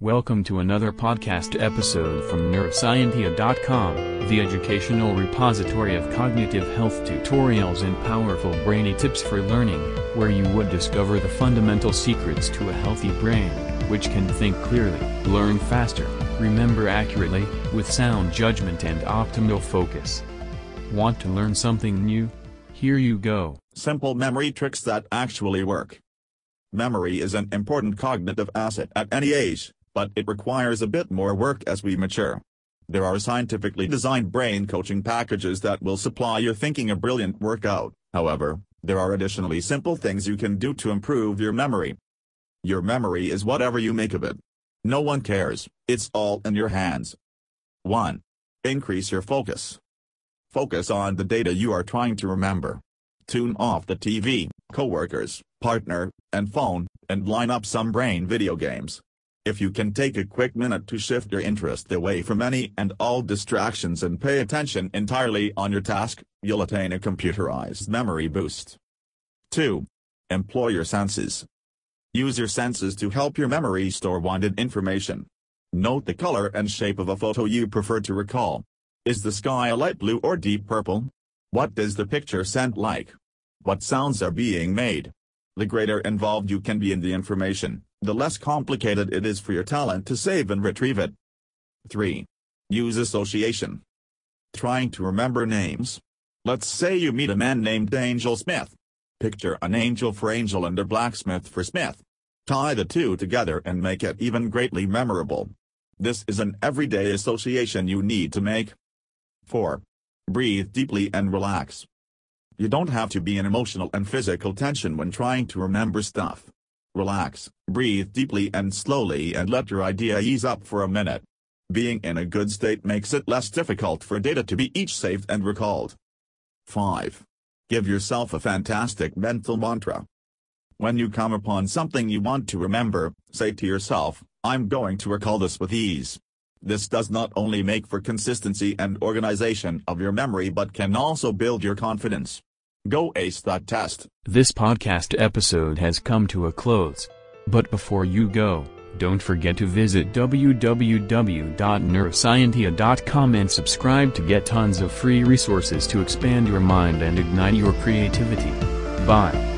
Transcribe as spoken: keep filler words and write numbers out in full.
Welcome to another podcast episode from neuroscientia dot com, the educational repository of cognitive health tutorials and powerful brainy tips for learning, where you would discover the fundamental secrets to a healthy brain, which can think clearly, learn faster, remember accurately, with sound judgment and optimal focus. Want to learn something new? Here you go. Simple memory tricks that actually work. Memory is an important cognitive asset at any age, but it requires a bit more work as we mature. There are scientifically designed brain coaching packages that will supply your thinking a brilliant workout. However, there are additionally simple things you can do to improve your memory. Your memory is whatever you make of it. No one cares, it's all in your hands. one. Increase your focus. Focus on the data you are trying to remember. Tune off the T V, coworkers, partner, and phone, and line up some brain video games. If you can take a quick minute to shift your interest away from any and all distractions and pay attention entirely on your task, you'll attain a computerized memory boost. two. Employ your senses. Use your senses to help your memory store wanted information. Note the color and shape of a photo you prefer to recall. Is the sky a light blue or deep purple? What does the picture sound like? What sounds are being made? The greater involved you can be in the information, the less complicated it is for your talent to save and retrieve it. three. Use association. Trying to remember names. Let's say you meet a man named Angel Smith. Picture an angel for Angel and a blacksmith for Smith. Tie the two together and make it even greatly memorable. This is an everyday association you need to make. four. Breathe deeply and relax. You don't have to be in emotional and physical tension when trying to remember stuff. Relax, breathe deeply and slowly and let your idea ease up for a minute. Being in a good state makes it less difficult for data to be each saved and recalled. five. Give yourself a fantastic mental mantra. When you come upon something you want to remember, say to yourself, I'm going to recall this with ease. This does not only make for consistency and organization of your memory but can also build your confidence. Go ace that test. This podcast episode has come to a close. But before you go, don't forget to visit w w w dot neuroscientia dot com and subscribe to get tons of free resources to expand your mind and ignite your creativity. Bye.